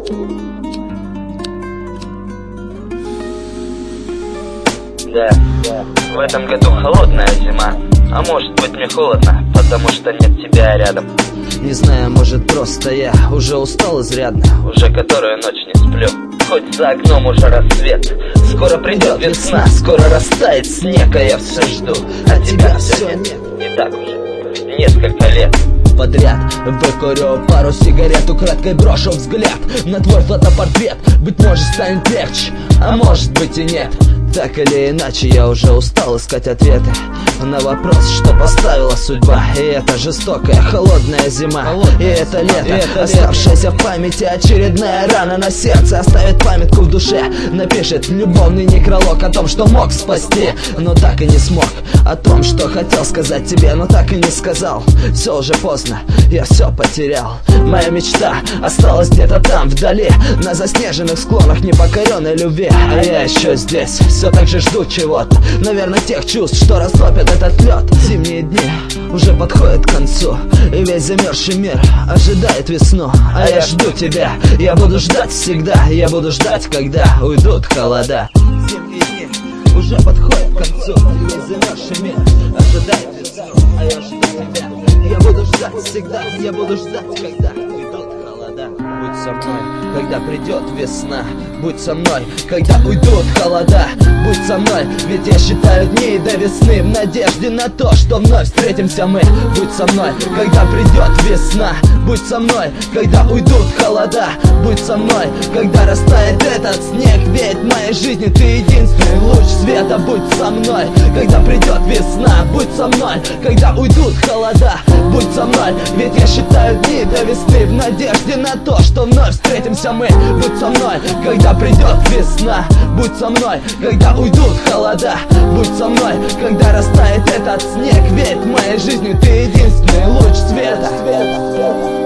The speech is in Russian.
Да, в этом году холодная зима. А может быть мне холодно, потому что нет тебя рядом. Не знаю, может просто я уже устал изрядно. Уже которую ночь не сплю. Хоть за окном уже рассвет. Скоро придет весна, скоро растает снег, а я все жду. А тебя все нет. Не так уже, несколько лет подряд выкурю пару сигарет, украдкой брошу взгляд на твой фотопортрет. Быть может станет легче, а может быть и нет. Так или иначе я уже устал искать ответы на вопрос, что поставила судьба. И это жестокая, холодная зима, и это лето, оставшаяся в памяти очередная рана на сердце. Оставит памятку в душе, напишет любовный некролог о том, что мог спасти, но так и не смог. О том, что хотел сказать тебе, но так и не сказал. Все уже поздно, я все потерял. Моя мечта осталась где-то там, вдали, на заснеженных склонах непокоренной любви. А я еще здесь, все так же жду чего-то, наверное, тех чувств, что растопят этот лед. Зимние дни уже подходят к концу, и весь замерзший мир ожидает весну. А я жду тебя, я буду ждать всегда, я буду ждать, когда уйдут холода. Зимние дни уже подходят к концу, и весь замерзший мир ожидает весну. А я жду тебя, я буду ждать всегда, я буду ждать, когда уйдут холода. Будь со мной, когда придет весна. Будь со мной, когда уйдут холода. Будь со мной, ведь я считаю дни до весны, в надежде на то, что вновь встретимся мы. Будь со мной, когда придет весна. Будь со мной, когда уйдут холода. Будь со мной, когда растает этот снег, ведь в моей жизни ты единственный луч света. Будь со мной, когда придет весна. Будь со мной, когда уйдут холода. Будь со мной, ведь я считаю дни до весны, в надежде на то, что вновь встретимся мы. Будь со мной, когда придет весна. Будь со мной, когда уйдут холода. Будь со мной, когда растает этот снег, ведь в моей жизни ты единственный луч света.